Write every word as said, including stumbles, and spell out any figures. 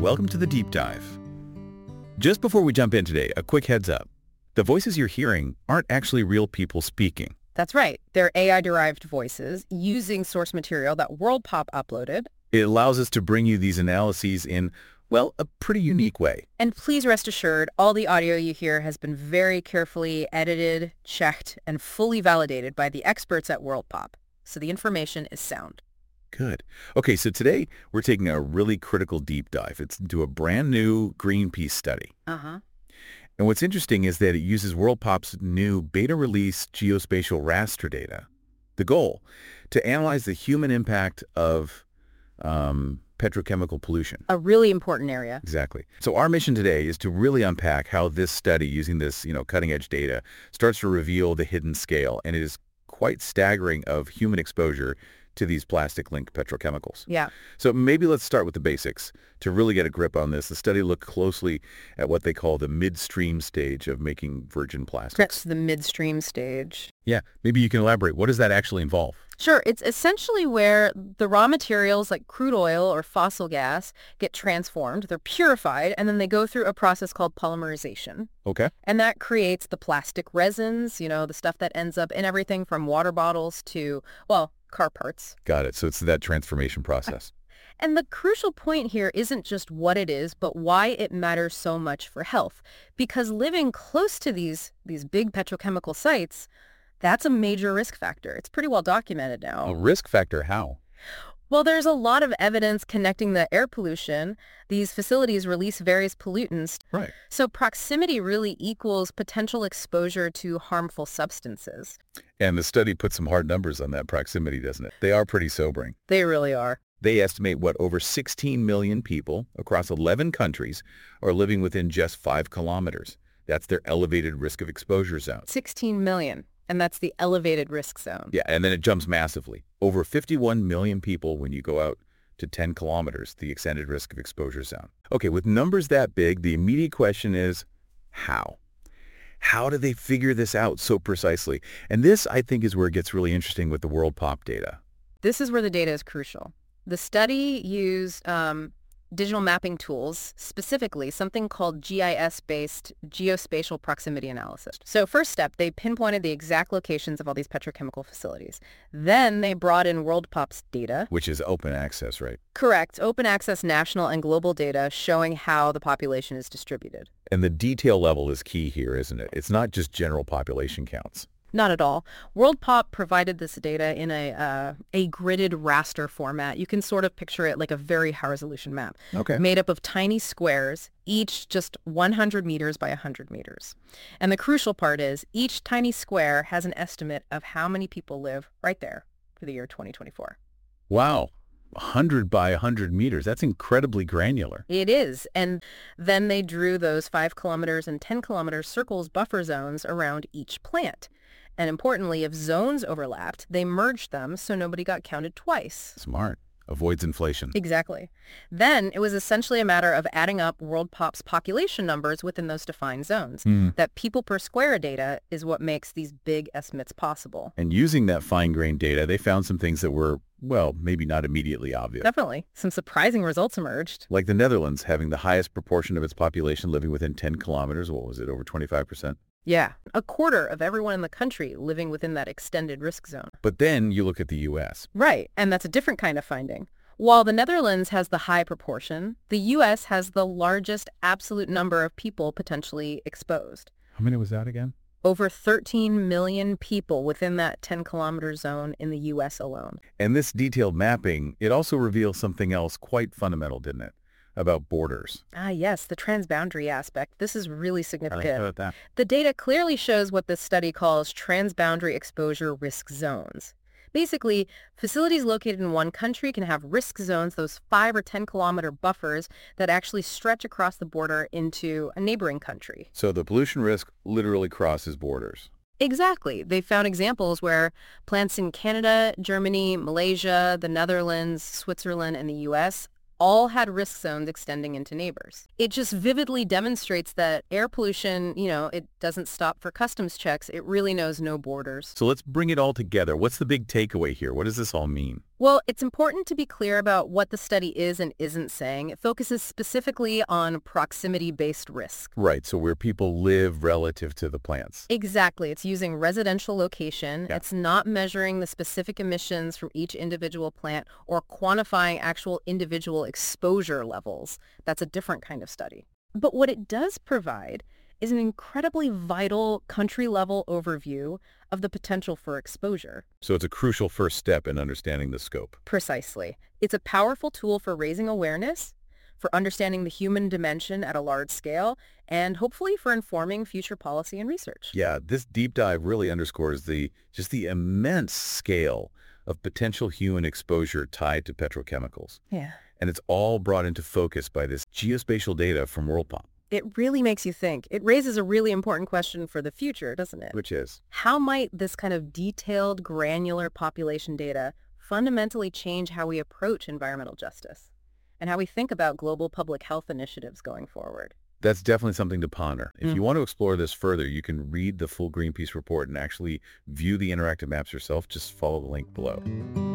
welcome to the Deep Dive. Just before we jump in today, a quick heads up. The voices you're hearing aren't actually real people speaking. That's right. They're A I-derived voices using source material that WorldPop uploaded. It allows us to bring you these analyses in, well, a pretty unique way. And please rest assured, all the audio you hear has been very carefully edited, checked, and fully validated by the experts at WorldPop. So the information is sound. Good. Okay, so today we're taking a really critical deep dive. It's into a brand new Greenpeace study. Uh-huh. And what's interesting is that it uses WorldPop's new beta-release geospatial raster data. The goal, to analyze the human impact of um, petrochemical pollution. A really important area. Exactly. So our mission today is to really unpack how this study, using this, you know, cutting-edge data, starts to reveal the hidden scale. And it is quite staggering of human exposure to these plastic-linked petrochemicals. Yeah. So maybe let's start with the basics. To really get a grip on this, the study looked closely at what they call the midstream stage of making virgin plastics. That's the midstream stage. Yeah, maybe you can elaborate. What does that actually involve? Sure. It's essentially where the raw materials like crude oil or fossil gas get transformed. They're purified, and then they go through a process called polymerization. Okay. And that creates the plastic resins, you know, the stuff that ends up in everything from water bottles to, well, car parts. Got it. So it's that transformation process. And the crucial point here isn't just what it is, but why it matters so much for health. Because living close to these, these big petrochemical sites, that's a major risk factor. It's pretty well documented now. A risk factor? How? Well, there's a lot of evidence connecting the air pollution. These facilities release various pollutants. Right. So proximity really equals potential exposure to harmful substances. And the study put some hard numbers on that proximity, doesn't it? They are pretty sobering. They really are. They estimate what over sixteen million people across eleven countries are living within just five kilometers. That's their elevated risk of exposure zone. sixteen million. And that's the elevated risk zone. Yeah, and then it jumps massively. Over fifty-one million people when you go out to ten kilometers, the extended risk of exposure zone. Okay, with numbers that big, the immediate question is, how? How do they figure this out so precisely? And this, I think, is where it gets really interesting with the WorldPop data. This is where the data is crucial. The study used um, digital mapping tools, specifically something called G I S-based geospatial proximity analysis. So first step, they pinpointed the exact locations of all these petrochemical facilities. Then they brought in WorldPop's data. Which is open access, right? Correct. Open access national and global data showing how the population is distributed. And the detail level is key here, isn't it? It's not just general population counts. Not at all. WorldPop provided this data in a uh, a gridded raster format. You can sort of picture it like a very high-resolution map. Okay. Made up of tiny squares, each just one hundred meters by one hundred meters. And the crucial part is each tiny square has an estimate of how many people live right there for the year twenty twenty-four. Wow. one hundred by one hundred meters. That's incredibly granular. It is. And then they drew those five kilometers and ten kilometer circles buffer zones around each plant. And importantly, if zones overlapped, they merged them so nobody got counted twice. Smart. Avoids inflation. Exactly. Then it was essentially a matter of adding up WorldPop's population numbers within those defined zones. Mm. That people per square data is what makes these big estimates possible. And using that fine-grained data, they found some things that were, well, maybe not immediately obvious. Definitely. Some surprising results emerged. Like the Netherlands having the highest proportion of its population living within ten kilometers. What was it, over twenty-five percent? Yeah, a quarter of everyone in the country living within that extended risk zone. But then you look at the U S. Right, and that's a different kind of finding. While the Netherlands has the high proportion, the U S has the largest absolute number of people potentially exposed. How many was that again? Over thirteen million people within that ten kilometer zone in the U S alone. And this detailed mapping, it also reveals something else quite fundamental, didn't it? About borders. Ah, yes, the transboundary aspect. This is really significant. How about that? The data clearly shows what this study calls transboundary exposure risk zones. Basically, facilities located in one country can have risk zones, those five or ten kilometer buffers that actually stretch across the border into a neighboring country. So the pollution risk literally crosses borders. Exactly. They found examples where plants in Canada, Germany, Malaysia, the Netherlands, Switzerland, and the U S all had risk zones extending into neighbors. It just vividly demonstrates that air pollution, you know, it doesn't stop for customs checks. It really knows no borders. So let's bring it all together. What's the big takeaway here? What does this all mean? Well, it's important to be clear about what the study is and isn't saying. It focuses specifically on proximity-based risk. Right, so where people live relative to the plants. Exactly. It's using residential location. Yeah. It's not measuring the specific emissions from each individual plant or quantifying actual individual exposure levels. That's a different kind of study. But what it does provide is an incredibly vital country-level overview of the potential for exposure. So it's a crucial first step in understanding the scope. Precisely. It's a powerful tool for raising awareness, for understanding the human dimension at a large scale, and hopefully for informing future policy and research. Yeah, this deep dive really underscores the just the immense scale of potential human exposure tied to petrochemicals. Yeah. And it's all brought into focus by this geospatial data from WorldPom, It really makes you think. It raises a really important question for the future, doesn't it? which is, How might this kind of detailed, granular population data fundamentally change how we approach environmental justice and how we think about global public health initiatives going forward? that's definitely something to ponder. If Mm. you want to explore this further, you can read the full Greenpeace report and actually view the interactive maps yourself. Just follow the link below.